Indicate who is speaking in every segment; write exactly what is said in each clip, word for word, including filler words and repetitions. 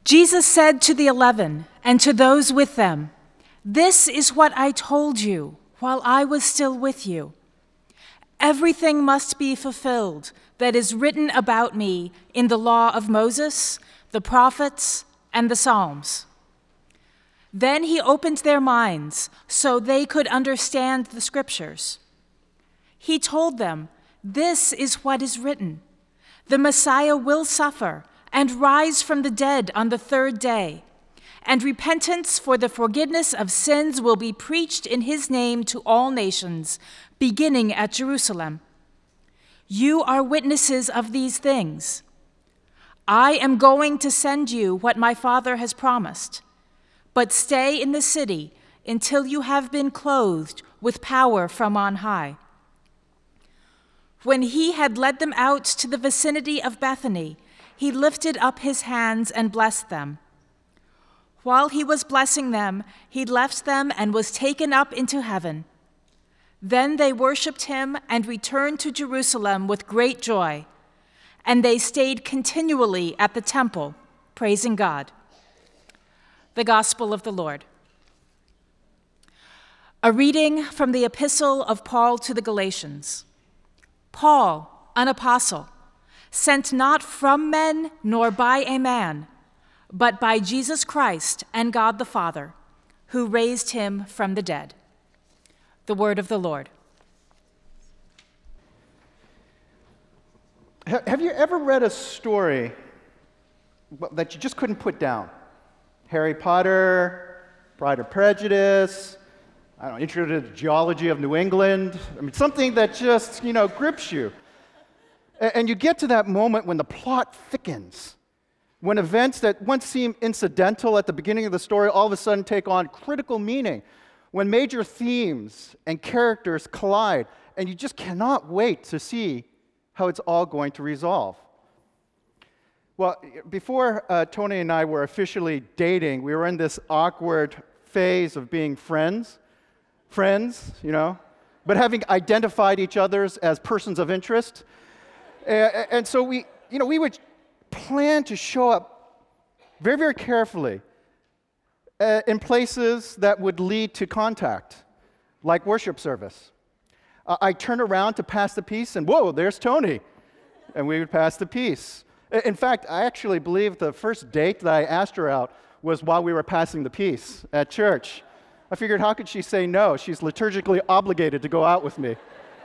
Speaker 1: Jesus said to the eleven and to those with them, "This is what I told you while I was still with you. Everything must be fulfilled that is written about me in the law of Moses, the prophets, and the Psalms." Then he opened their minds so they could understand the scriptures. He told them, "This is what is written. The Messiah will suffer and rise from the dead on the third day, and repentance for the forgiveness of sins will be preached in his name to all nations, beginning at Jerusalem. You are witnesses of these things. I am going to send you what my Father has promised, but stay in the city until you have been clothed with power from on high." When he had led them out to the vicinity of Bethany, he lifted up his hands and blessed them. While he was blessing them, he left them and was taken up into heaven. Then they worshiped him and returned to Jerusalem with great joy, and they stayed continually at the temple, praising God. The Gospel of the Lord. A reading from the Epistle of Paul to the Galatians. Paul, an apostle, sent not from men nor by a man, but by Jesus Christ and God the Father, who raised him from the dead. The word of the Lord.
Speaker 2: Have you ever read a story that you just couldn't put down? Harry Potter, Pride or Prejudice, I don't know, Intro to the Geology of New England. I mean, something that just, you know, grips you. And you get to that moment when the plot thickens, when events that once seemed incidental at the beginning of the story all of a sudden take on critical meaning, when major themes and characters collide, and you just cannot wait to see how it's all going to resolve. Well, before uh, Tony and I were officially dating, we were in this awkward phase of being friends, friends, you know, but having identified each other as persons of interest. And so we, you know, we would plan to show up very, very carefully uh, in places that would lead to contact, like worship service. Uh, I turn around to pass the peace, and whoa, there's Tony, and we would pass the peace. In fact, I actually believe the first date that I asked her out was while we were passing the peace at church. I figured, how could she say no? She's liturgically obligated to go out with me.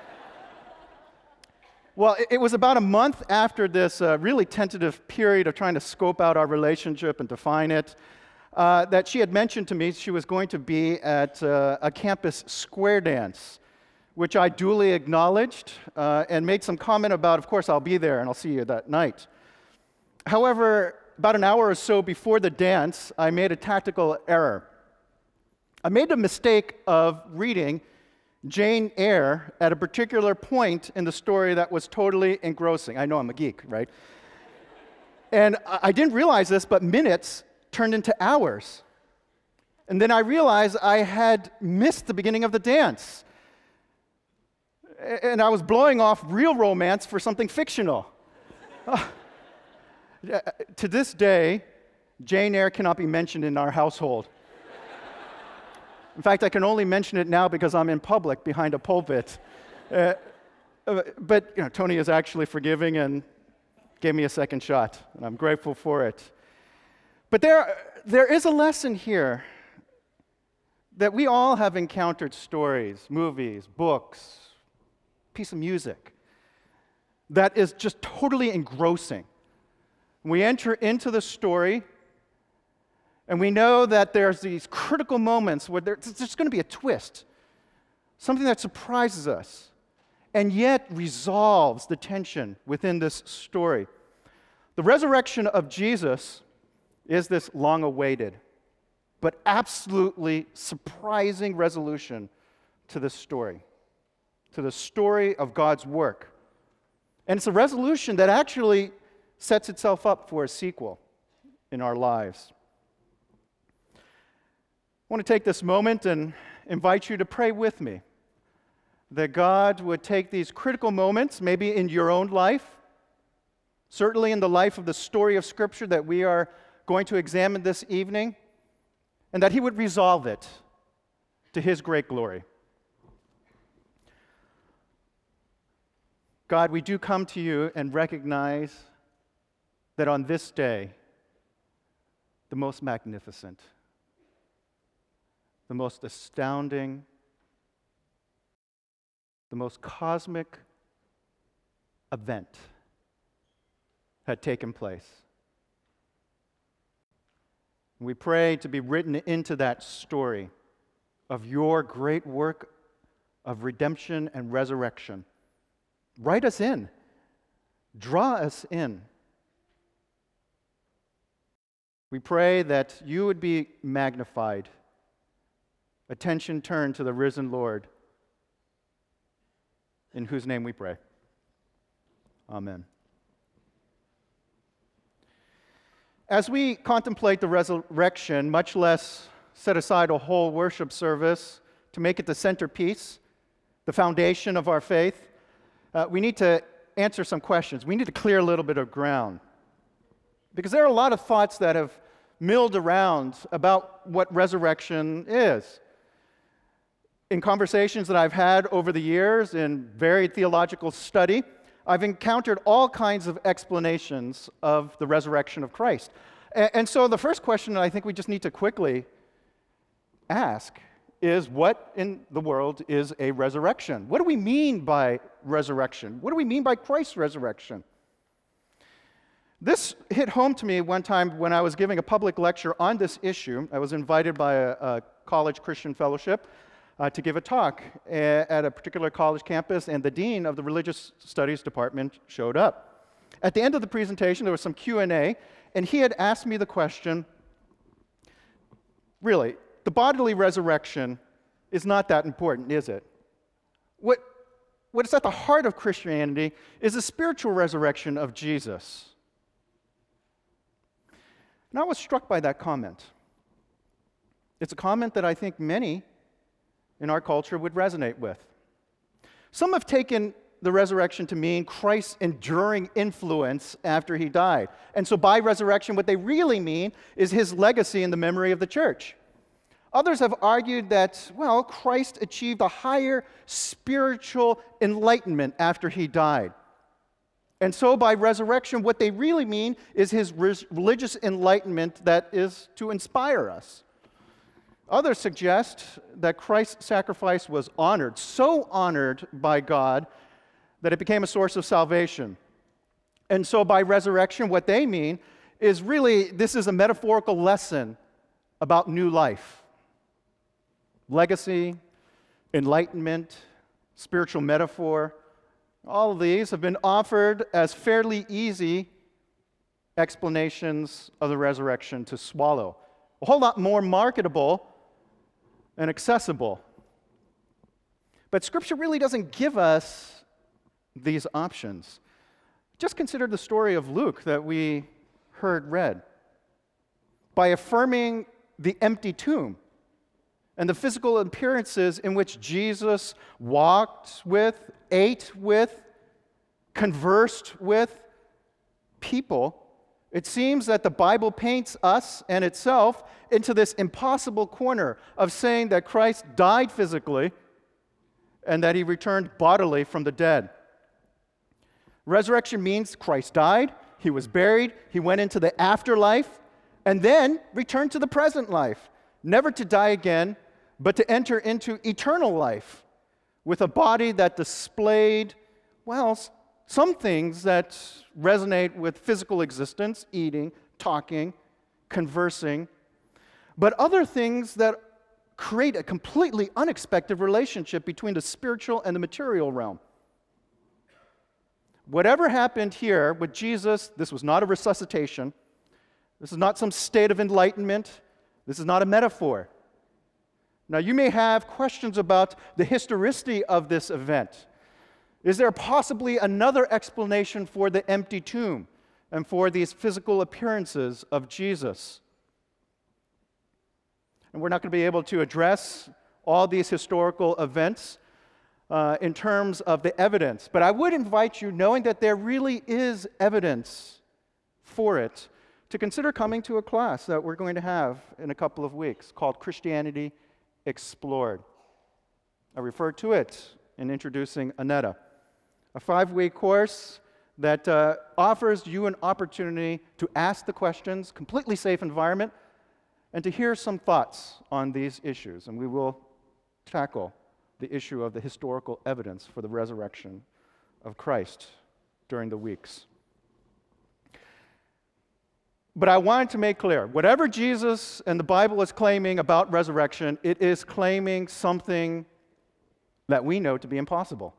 Speaker 2: Well, it was about a month after this uh, really tentative period of trying to scope out our relationship and define it, uh, that she had mentioned to me she was going to be at uh, a campus square dance, which I duly acknowledged uh, and made some comment about, of course, I'll be there and I'll see you that night. However, about an hour or so before the dance, I made a tactical error. I made the mistake of reading Jane Eyre at a particular point in the story that was totally engrossing. I know I'm a geek, right? And I didn't realize this, but minutes turned into hours. And then I realized I had missed the beginning of the dance. And I was blowing off real romance for something fictional. Uh, to this day, Jane Eyre cannot be mentioned in our household. In fact, I can only mention it now because I'm in public behind a pulpit. Uh, but you know, Tony is actually forgiving and gave me a second shot, and I'm grateful for it. But there, there is a lesson here that we all have encountered stories, movies, books, piece of music that is just totally engrossing. We enter into the story, and we know that there's these critical moments where there's just going to be a twist, something that surprises us, and yet resolves the tension within this story. The resurrection of Jesus is this long-awaited, but absolutely surprising resolution to this story, to the story of God's work. And it's a resolution that actually sets itself up for a sequel in our lives. I want to take this moment and invite you to pray with me that God would take these critical moments, maybe in your own life, certainly in the life of the story of Scripture that we are going to examine this evening, and that he would resolve it to his great glory. God, we do come to you and recognize that on this day, the most magnificent, the most astounding, the most cosmic event had taken place. We pray to be written into that story of your great work of redemption and resurrection. Write us in. Draw us in. We pray that you would be magnified. Attention turned to the risen Lord, in whose name we pray. Amen. As we contemplate the resurrection, much less set aside a whole worship service to make it the centerpiece, the foundation of our faith, uh, we need to answer some questions. We need to clear a little bit of ground. Because there are a lot of thoughts that have milled around about what resurrection is. In conversations that I've had over the years in varied theological study, I've encountered all kinds of explanations of the resurrection of Christ. And, and so the first question that I think we just need to quickly ask is, what in the world is a resurrection? What do we mean by resurrection? What do we mean by Christ's resurrection? This hit home to me one time when I was giving a public lecture on this issue. I was invited by a, a college Christian fellowship uh, to give a talk a, at a particular college campus, and the dean of the religious studies department showed up. At the end of the presentation, there was some Q and A, and he had asked me the question, really, the bodily resurrection is not that important, is it? What, what is at the heart of Christianity is the spiritual resurrection of Jesus. And I was struck by that comment. It's a comment that I think many in our culture would resonate with. Some have taken the resurrection to mean Christ's enduring influence after he died. And so by resurrection, what they really mean is his legacy in the memory of the church. Others have argued that, well, Christ achieved a higher spiritual enlightenment after he died. And so by resurrection, what they really mean is his religious enlightenment that is to inspire us. Others suggest that Christ's sacrifice was honored, so honored by God that it became a source of salvation. And so by resurrection, what they mean is really, this is a metaphorical lesson about new life. Legacy, enlightenment, spiritual metaphor, all of these have been offered as fairly easy explanations of the resurrection to swallow. A whole lot more marketable and accessible. But Scripture really doesn't give us these options. Just consider the story of Luke that we heard read. By affirming the empty tomb and the physical appearances in which Jesus walked with, ate with, conversed with people, it seems that the Bible paints us and itself into this impossible corner of saying that Christ died physically and that he returned bodily from the dead. Resurrection means Christ died, he was buried, he went into the afterlife, and then returned to the present life, never to die again, but to enter into eternal life with a body that displayed, well, some things that resonate with physical existence, eating, talking, conversing, but other things that create a completely unexpected relationship between the spiritual and the material realm. Whatever happened here with Jesus, this was not a resuscitation. This is not some state of enlightenment. This is not a metaphor. Now, you may have questions about the historicity of this event. Is there possibly another explanation for the empty tomb and for these physical appearances of Jesus? And we're not going to be able to address all these historical events uh, in terms of the evidence, but I would invite you, knowing that there really is evidence for it, to consider coming to a class that we're going to have in a couple of weeks called Christianity Explored. I referred to it in introducing Annetta, a five-week course that uh, offers you an opportunity to ask the questions, completely safe environment, and to hear some thoughts on these issues. And we will tackle the issue of the historical evidence for the resurrection of Christ during the weeks. But I wanted to make clear, whatever Jesus and the Bible is claiming about resurrection, it is claiming something that we know to be impossible.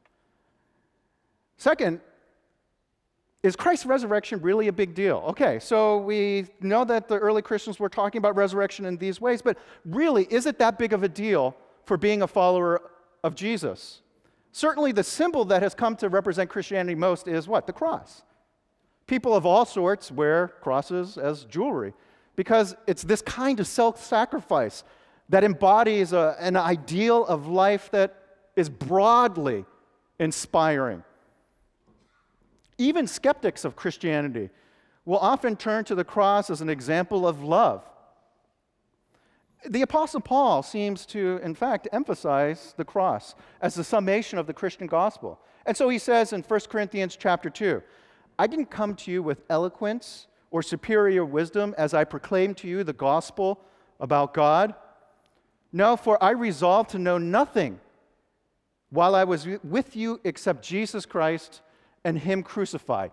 Speaker 2: Second, is Christ's resurrection really a big deal? Okay, so we know that the early Christians were talking about resurrection in these ways, but really, is it that big of a deal for being a follower of Jesus? Certainly the symbol that has come to represent Christianity most is what? The cross. People of all sorts wear crosses as jewelry because it's this kind of self-sacrifice that embodies a, an ideal of life that is broadly inspiring. Even skeptics of Christianity will often turn to the cross as an example of love. The Apostle Paul seems to, in fact, emphasize the cross as the summation of the Christian gospel. And so he says in First Corinthians chapter two, I didn't come to you with eloquence or superior wisdom as I proclaimed to you the gospel about God. No, for I resolved to know nothing while I was with you except Jesus Christ and Him crucified.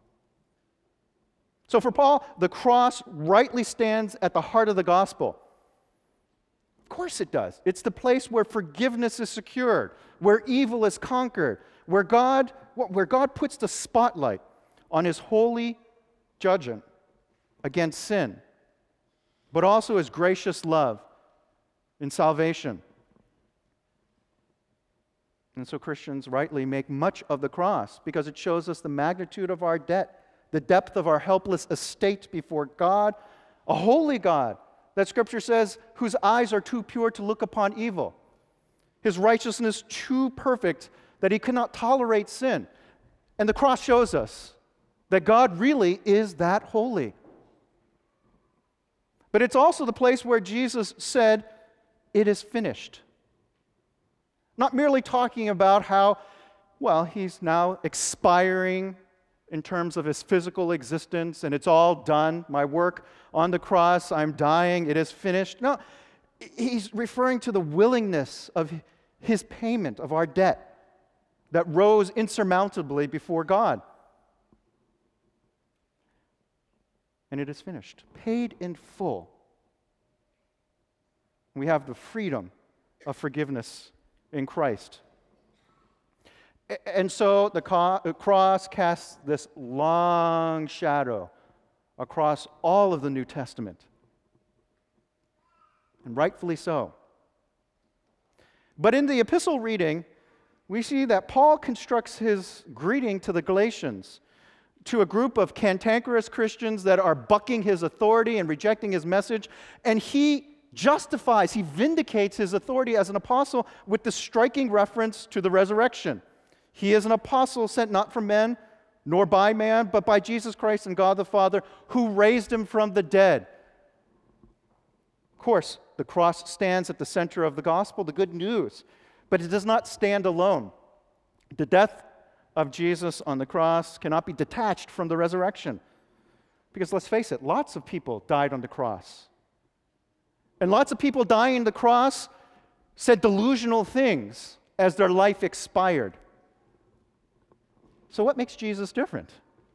Speaker 2: So for Paul, the cross rightly stands at the heart of the gospel. Of course it does. It's the place where forgiveness is secured, where evil is conquered, where God, where God puts the spotlight on His holy judgment against sin, but also His gracious love in salvation. And so Christians rightly make much of the cross because it shows us the magnitude of our debt, the depth of our helpless estate before God, a holy God that Scripture says whose eyes are too pure to look upon evil, His righteousness too perfect that He cannot tolerate sin. And the cross shows us that God really is that holy. But it's also the place where Jesus said, "It is finished." Not merely talking about how, well, He's now expiring in terms of His physical existence and it's all done. My work on the cross, I'm dying, it is finished. No, He's referring to the willingness of His payment of our debt that rose insurmountably before God. And it is finished, paid in full. We have the freedom of forgiveness in Christ. And so the cross casts this long shadow across all of the New Testament. And rightfully so. But in the epistle reading, we see that Paul constructs his greeting to the Galatians, to a group of cantankerous Christians that are bucking his authority and rejecting his message, and he justifies, he vindicates his authority as an apostle with the striking reference to the resurrection. He is an apostle sent not from men, nor by man, but by Jesus Christ and God the Father, who raised Him from the dead. Of course, the cross stands at the center of the gospel, the good news, but it does not stand alone. The death of Jesus on the cross cannot be detached from the resurrection. Because let's face it, lots of people died on the cross. And lots of people dying on the cross said delusional things as their life expired. So what makes Jesus different?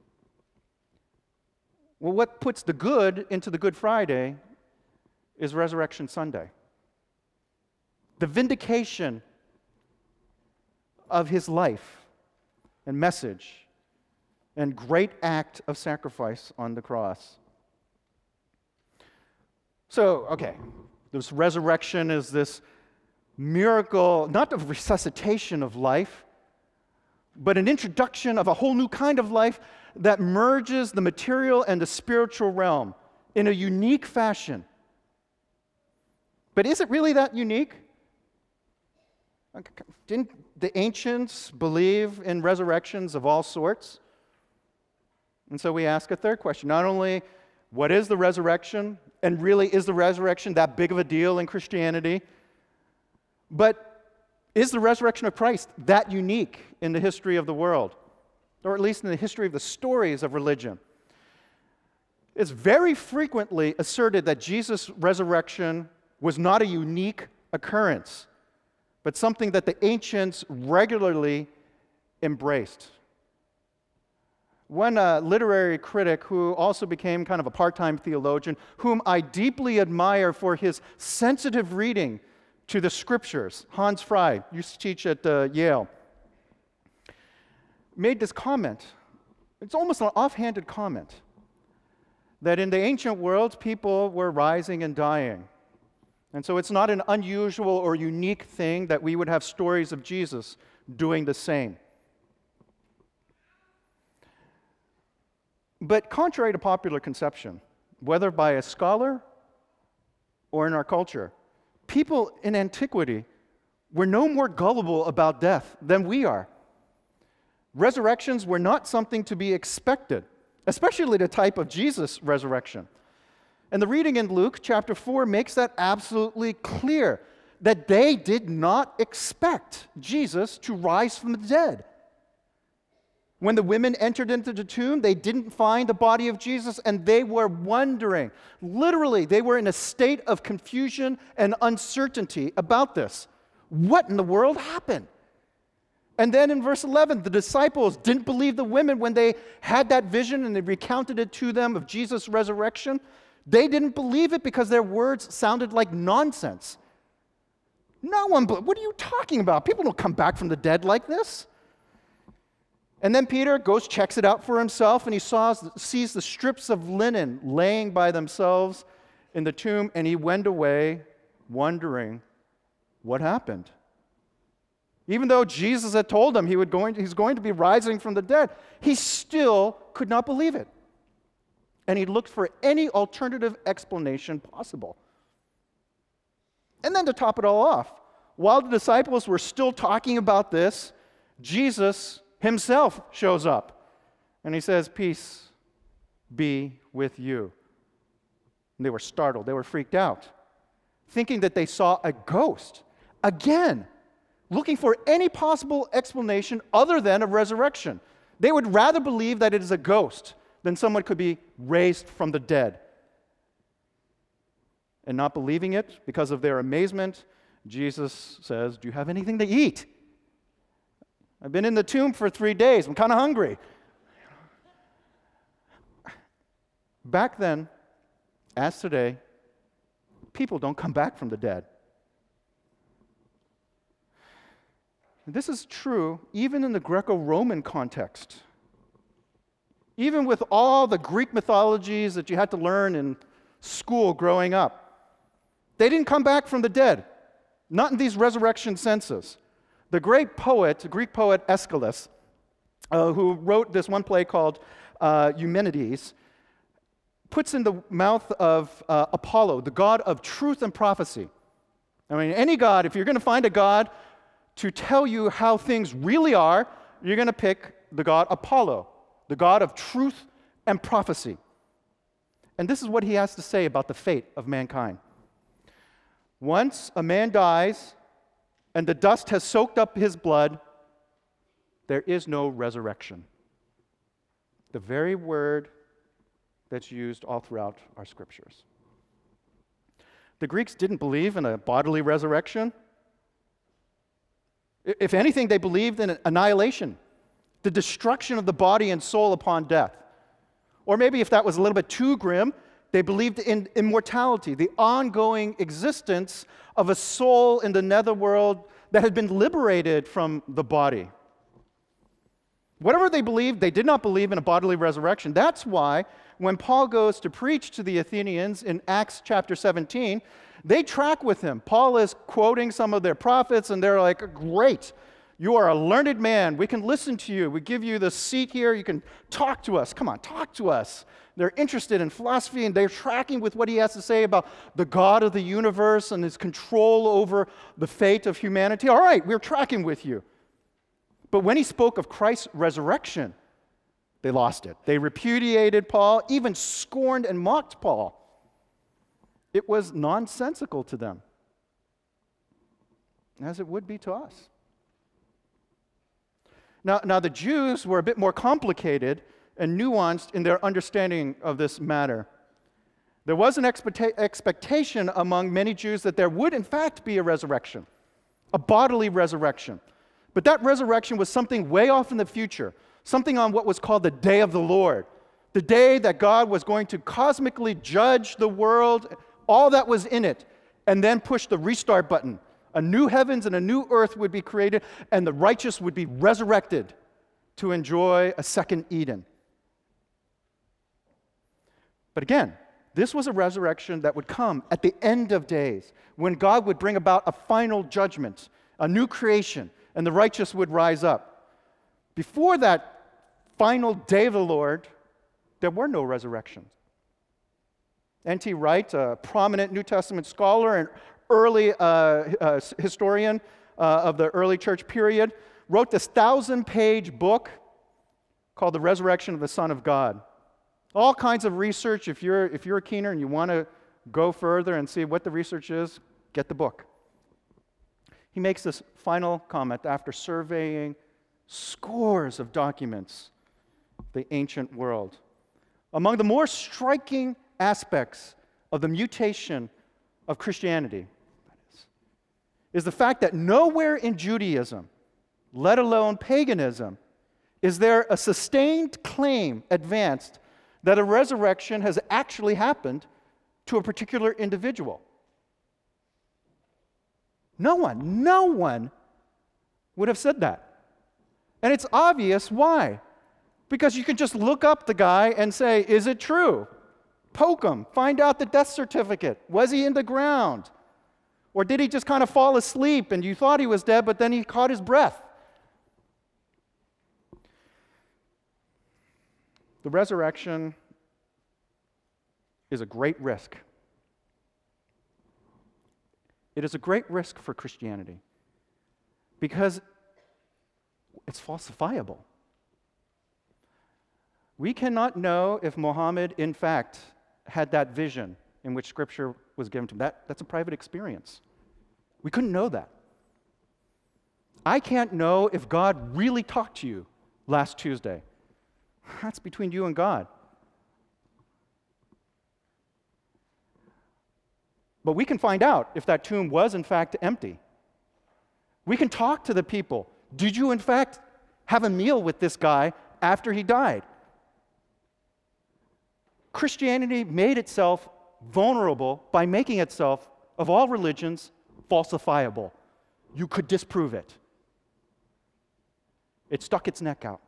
Speaker 2: Well, what puts the good into the Good Friday is Resurrection Sunday. The vindication of His life and message and great act of sacrifice on the cross. So, okay, this resurrection is this miracle, not of resuscitation of life, but an introduction of a whole new kind of life that merges the material and the spiritual realm in a unique fashion. But is it really that unique? Didn't the ancients believe in resurrections of all sorts? And so we ask a third question. Not only What is the resurrection? And really, is the resurrection that big of a deal in Christianity? But is the resurrection of Christ that unique in the history of the world? Or at least in the history of the stories of religion? It's very frequently asserted that Jesus' resurrection was not a unique occurrence, but something that the ancients regularly embraced. One uh, literary critic who also became kind of a part-time theologian, whom I deeply admire for his sensitive reading to the scriptures, Hans Frey, used to teach at uh, Yale, made this comment. It's almost an offhanded comment, that in the ancient world, people were rising and dying. And so it's not an unusual or unique thing that we would have stories of Jesus doing the same. But contrary to popular conception, whether by a scholar or in our culture, people in antiquity were no more gullible about death than we are. Resurrections were not something to be expected, especially the type of Jesus resurrection. And the reading in Luke chapter four makes that absolutely clear, that they did not expect Jesus to rise from the dead. When the women entered into the tomb, they didn't find the body of Jesus, and they were wondering. Literally, they were in a state of confusion and uncertainty about this. What in the world happened? And then in verse eleven, the disciples didn't believe the women when they had that vision and they recounted it to them of Jesus' resurrection. They didn't believe it because their words sounded like nonsense. No one, what are you talking about? People don't come back from the dead like this. And then Peter goes, checks it out for himself, and he saws, sees the strips of linen laying by themselves in the tomb, and he went away wondering what happened. Even though Jesus had told him he would going, he's going to be rising from the dead, he still could not believe it. And he looked for any alternative explanation possible. And then to top it all off, while the disciples were still talking about this, Jesus himself shows up. And he says, "Peace be with you." And they were startled. They were freaked out, thinking that they saw a ghost. Again, looking for any possible explanation other than a resurrection. They would rather believe that it is a ghost than someone could be raised from the dead. And not believing it because of their amazement, Jesus says, "Do you have anything to eat? I've been in the tomb for three days. I'm kind of hungry." Back then, as today, people don't come back from the dead. This is true even in the Greco-Roman context. Even with all the Greek mythologies that you had to learn in school growing up, they didn't come back from the dead, not in these resurrection senses. The great poet, Greek poet Aeschylus, uh, who wrote this one play called uh, Eumenides, puts in the mouth of uh, Apollo, the god of truth and prophecy. I mean, any god, if you're going to find a god to tell you how things really are, you're going to pick the god Apollo, the god of truth and prophecy. And this is what he has to say about the fate of mankind. Once a man dies and the dust has soaked up his blood, there is no resurrection. The very word that's used all throughout our scriptures. The Greeks didn't believe in a bodily resurrection. If anything, they believed in annihilation, the destruction of the body and soul upon death. Or maybe if that was a little bit too grim, they believed in immortality, the ongoing existence of a soul in the netherworld that had been liberated from the body. Whatever they believed, they did not believe in a bodily resurrection. That's why when Paul goes to preach to the Athenians in Acts chapter seventeen, they track with him. Paul is quoting some of their prophets, and they're like, "Great, you are a learned man. We can listen to you. We give you the seat here. You can talk to us. Come on, talk to us." They're interested in philosophy, and they're tracking with what he has to say about the God of the universe and his control over the fate of humanity. All right, we're tracking with you. But when he spoke of Christ's resurrection, They lost it. They repudiated Paul, even scorned and mocked Paul. It was nonsensical to them, as it would be to us. Now, now, the Jews were a bit more complicated and nuanced in their understanding of this matter. There was an expecta- expectation among many Jews that there would, in fact, be a resurrection, a bodily resurrection. But that resurrection was something way off in the future, something on what was called the day of the Lord, the day that God was going to cosmically judge the world, all that was in it, and then push the restart button. A new heavens and a new earth would be created, and the righteous would be resurrected to enjoy a second Eden. But again, this was a resurrection that would come at the end of days, when God would bring about a final judgment, a new creation, and the righteous would rise up. Before that final day of the Lord, there were no resurrections. N T Wright, a prominent New Testament scholar and early uh, uh, historian uh, of the early church period, wrote this thousand-page book called The Resurrection of the Son of God. All kinds of research. If you're, if you're a keener and you want to go further and see what the research is, get the book. He makes this final comment after surveying scores of documents of the ancient world. Among the more striking aspects of the mutation of Christianity that is, is the fact that nowhere in Judaism, let alone paganism, is there a sustained claim advanced that a resurrection has actually happened to a particular individual. No one, no one would have said that. And it's obvious why. Because you can just look up the guy and say, is it true? Poke him, find out the death certificate. Was he in the ground? Or did he just kind of fall asleep and you thought he was dead, but then he caught his breath? The resurrection is a great risk. It is a great risk for Christianity because it's falsifiable. We cannot know if Muhammad, in fact, had that vision in which Scripture was given to him. That, that's a private experience. We couldn't know that. I can't know if God really talked to you last Tuesday. That's between you and God. But we can find out if that tomb was, in fact, empty. We can talk to the people. Did you, in fact, have a meal with this guy after he died? Christianity made itself vulnerable by making itself, of all religions, falsifiable. You could disprove it. It stuck its neck out.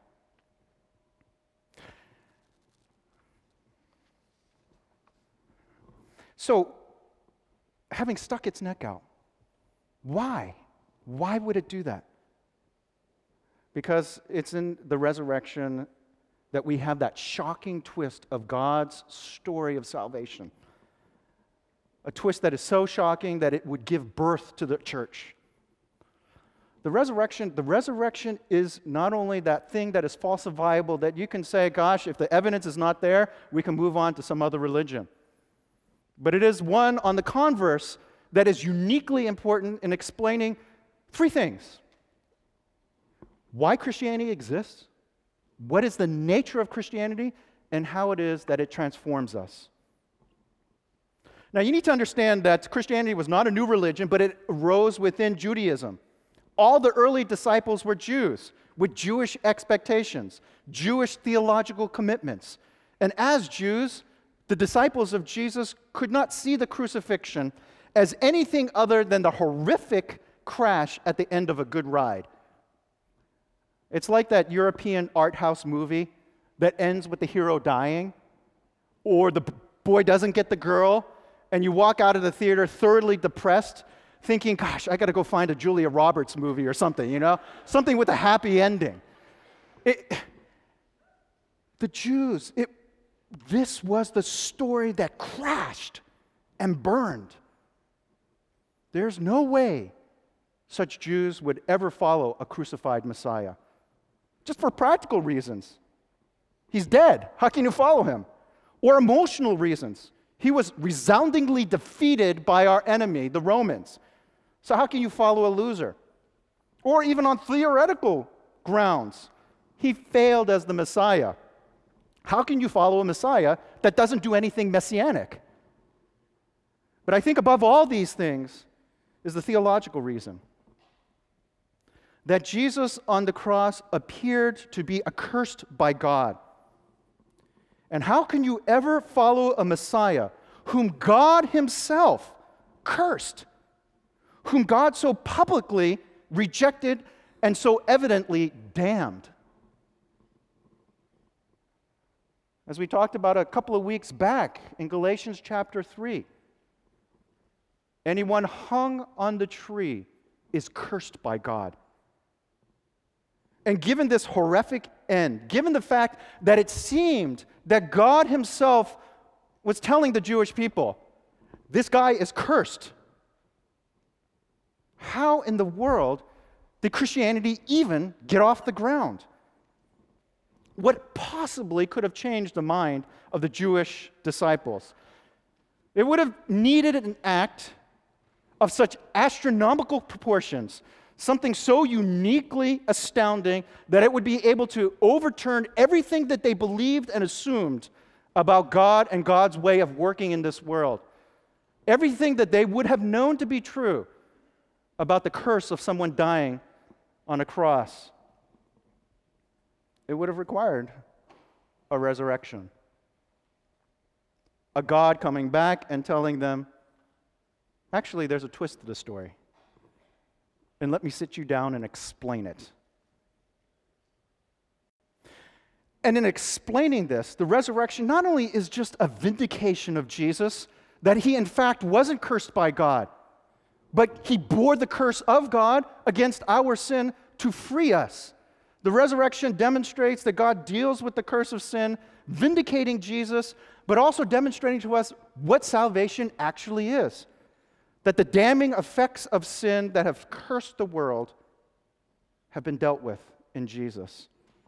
Speaker 2: So, having stuck its neck out, why? Why would it do that? Because it's in the resurrection that we have that shocking twist of God's story of salvation. A twist that is so shocking that it would give birth to the church. The resurrection, the resurrection is not only that thing that is falsifiable that you can say, gosh, if the evidence is not there, we can move on to some other religion. But it is one, on the converse, that is uniquely important in explaining three things. Why Christianity exists, what is the nature of Christianity, and how it is that it transforms us. Now, you need to understand that Christianity was not a new religion, but it arose within Judaism. All the early disciples were Jews with Jewish expectations, Jewish theological commitments. And as Jews, the disciples of Jesus could not see the crucifixion as anything other than the horrific crash at the end of a good ride. It's like that European art house movie that ends with the hero dying, or the boy doesn't get the girl, and you walk out of the theater thoroughly depressed, thinking, gosh, I got to go find a Julia Roberts movie or something, you know? Something with a happy ending. It, the Jews, it, this was the story that crashed and burned. There's no way such Jews would ever follow a crucified Messiah. Just for practical reasons. He's dead. How can you follow him? Or emotional reasons. He was resoundingly defeated by our enemy, the Romans. So how can you follow a loser? Or even on theoretical grounds, he failed as the Messiah. How can you follow a Messiah that doesn't do anything messianic? But I think above all these things is the theological reason. That Jesus on the cross appeared to be accursed by God. And how can you ever follow a Messiah whom God himself cursed, whom God so publicly rejected and so evidently damned? As we talked about a couple of weeks back in Galatians chapter three, anyone hung on the tree is cursed by God. And given this horrific end, given the fact that it seemed that God himself was telling the Jewish people, this guy is cursed, how in the world did Christianity even get off the ground? What possibly could have changed the mind of the Jewish disciples? It would have needed an act of such astronomical proportions, something so uniquely astounding that it would be able to overturn everything that they believed and assumed about God and God's way of working in this world. Everything that they would have known to be true about the curse of someone dying on a cross. It would have required a resurrection. A God coming back and telling them, actually, there's a twist to the story. And let me sit you down and explain it. And in explaining this, the resurrection not only is just a vindication of Jesus, that he in fact wasn't cursed by God, but he bore the curse of God against our sin to free us. The resurrection demonstrates that God deals with the curse of sin, vindicating Jesus, but also demonstrating to us what salvation actually is. That the damning effects of sin that have cursed the world have been dealt with in Jesus.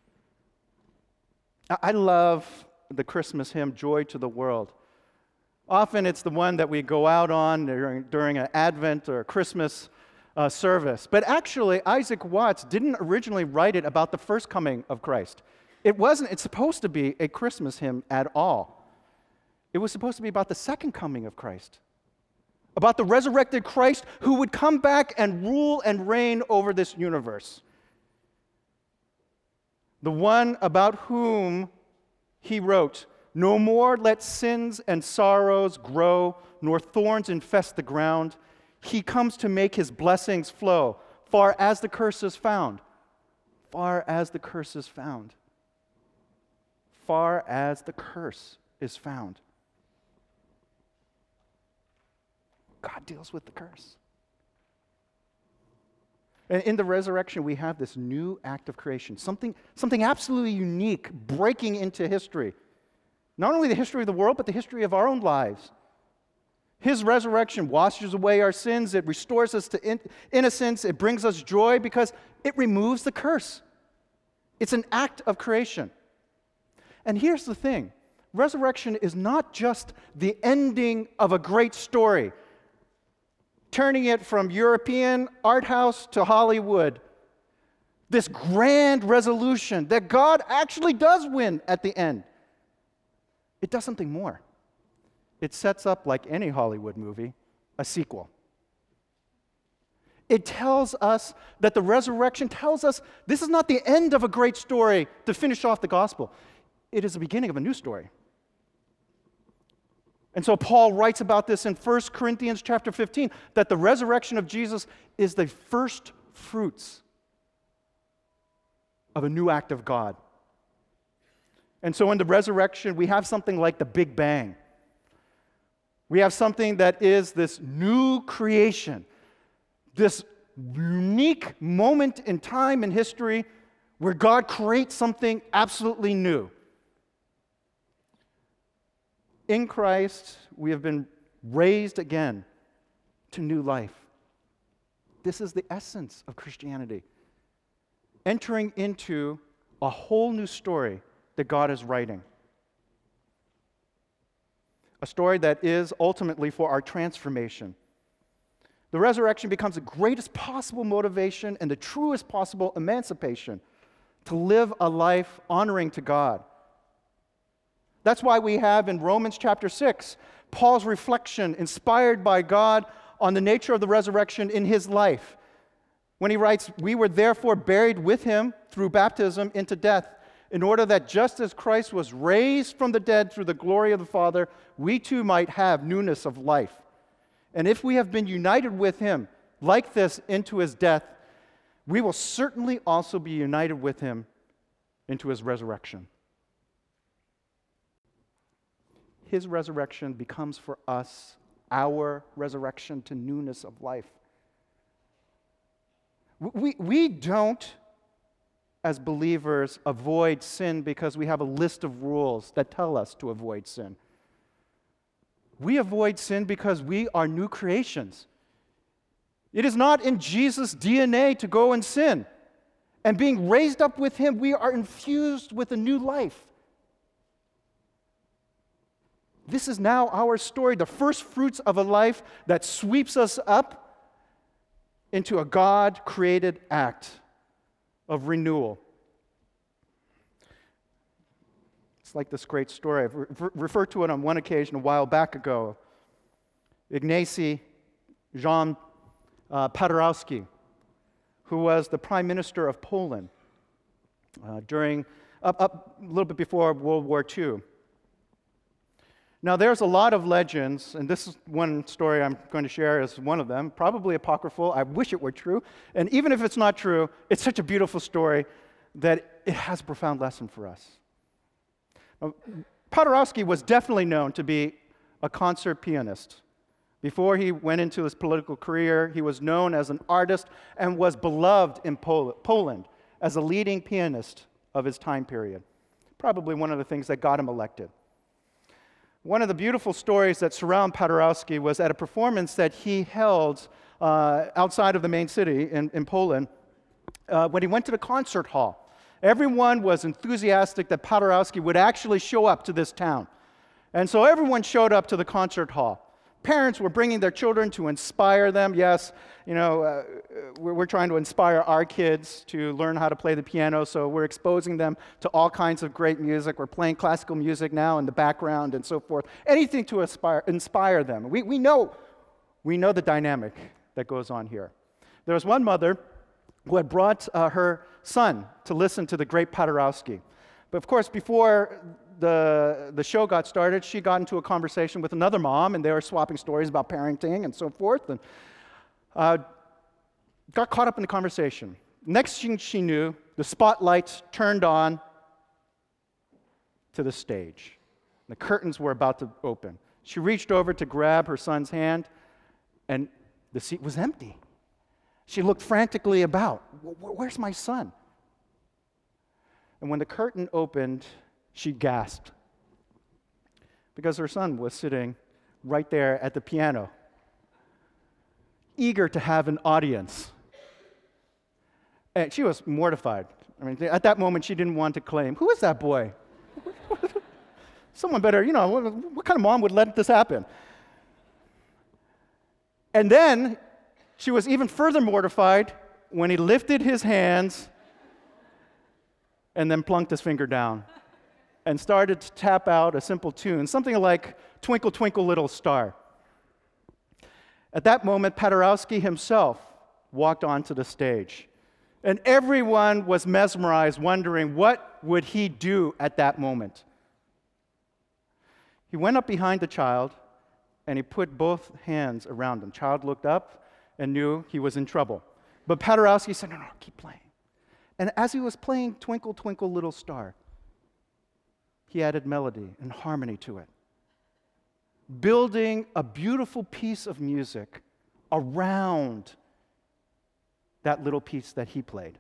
Speaker 2: I love the Christmas hymn, Joy to the World. Often it's the one that we go out on during, during an Advent or a Christmas uh, service. But actually, Isaac Watts didn't originally write it about the first coming of Christ. It wasn't, it's supposed to be a Christmas hymn at all. It was supposed to be about the second coming of Christ. About the resurrected Christ who would come back and rule and reign over this universe. The one about whom he wrote, "No more let sins and sorrows grow, nor thorns infest the ground. He comes to make his blessings flow, far as the curse is found." Far as the curse is found. Far as the curse is found. God deals with the curse. And in the resurrection, we have this new act of creation, something, something absolutely unique breaking into history. Not only the history of the world, but the history of our own lives. His resurrection washes away our sins. It restores us to in- innocence. It brings us joy because it removes the curse. It's an act of creation. And here's the thing. Resurrection is not just the ending of a great story, turning it from European art house to Hollywood. This grand resolution that God actually does win at the end. It does something more. It sets up, like any Hollywood movie, a sequel. It tells us that the resurrection tells us this is not the end of a great story to finish off the gospel. It is the beginning of a new story. And so Paul writes about this in First Corinthians chapter fifteen, that the resurrection of Jesus is the first fruits of a new act of God. And so in the resurrection, we have something like the Big Bang. We have something that is this new creation, this unique moment in time and history where God creates something absolutely new. In Christ, we have been raised again to new life. This is the essence of Christianity. Entering into a whole new story that God is writing. A story that is ultimately for our transformation. The resurrection becomes the greatest possible motivation and the truest possible emancipation to live a life honoring to God. That's why we have in Romans chapter six, Paul's reflection, inspired by God, on the nature of the resurrection in his life. When he writes, "We were therefore buried with him through baptism into death, in order that just as Christ was raised from the dead through the glory of the Father, we too might have newness of life. And if we have been united with him like this into his death, we will certainly also be united with him into his resurrection." His resurrection becomes for us our resurrection to newness of life. We, we don't, as believers, avoid sin because we have a list of rules that tell us to avoid sin. We avoid sin because we are new creations. It is not in Jesus' D N A to go and sin. And being raised up with him, we are infused with a new life. This is now our story, the first fruits of a life that sweeps us up into a God-created act of renewal. It's like this great story. I've re- referred to it on one occasion a while back ago. Ignacy Jean uh, Paderewski, who was the Prime Minister of Poland uh, during, up, up a little bit before World War Two. Now, there's a lot of legends, and this is one story I'm going to share is one of them, probably apocryphal. I wish it were true. And even if it's not true, it's such a beautiful story that it has a profound lesson for us. Now, Paderewski was definitely known to be a concert pianist. Before he went into his political career, he was known as an artist and was beloved in Pol- Poland as a leading pianist of his time period. Probably one of the things that got him elected. One of the beautiful stories that surround Paderewski was at a performance that he held uh, outside of the main city in, in Poland uh, when he went to the concert hall. Everyone was enthusiastic that Paderewski would actually show up to this town. And so everyone showed up to the concert hall. Parents were bringing their children to inspire them. Yes, you know, uh, we're, we're trying to inspire our kids to learn how to play the piano, so we're exposing them to all kinds of great music. We're playing classical music now in the background and so forth. Anything to inspire, inspire them. We, we, know, we know the dynamic that goes on here. There was one mother who had brought uh, her son to listen to the great Paderewski. But of course, before the, the show got started, she got into a conversation with another mom, and they were swapping stories about parenting and so forth, and uh, got caught up in the conversation. Next thing she knew, the spotlights turned on to the stage. The curtains were about to open. She reached over to grab her son's hand, and the seat was empty. She looked frantically about. Where's my son? And when the curtain opened, she gasped because her son was sitting right there at the piano, eager to have an audience. And she was mortified. I mean, at that moment, she didn't want to claim, "Who is that boy?" Someone better, you know, what, what kind of mom would let this happen? And then she was even further mortified when he lifted his hands and then plunked his finger down and started to tap out a simple tune, something like "Twinkle, Twinkle, Little Star." At that moment, Paderewski himself walked onto the stage, and everyone was mesmerized, wondering what would he do at that moment. He went up behind the child, and he put both hands around him. The child looked up and knew he was in trouble. But Paderewski said, "No, no, keep playing." And as he was playing "Twinkle, Twinkle, Little Star," he added melody and harmony to it, building a beautiful piece of music around that little piece that he played.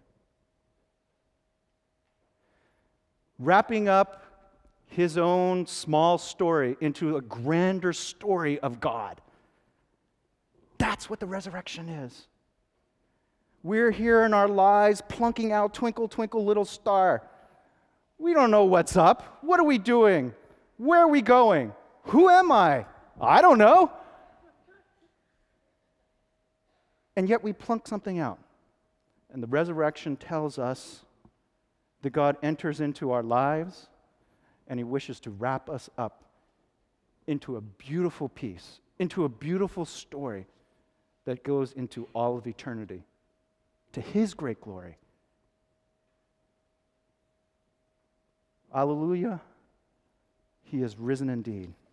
Speaker 2: Wrapping up his own small story into a grander story of God. That's what the resurrection is. We're here in our lives plunking out "Twinkle, Twinkle, Little Star." We don't know what's up. What are we doing? Where are we going? Who am I? I don't know. And yet we plunk something out. And the resurrection tells us that God enters into our lives and he wishes to wrap us up into a beautiful piece, into a beautiful story that goes into all of eternity, to his great glory. Alleluia, he is risen indeed.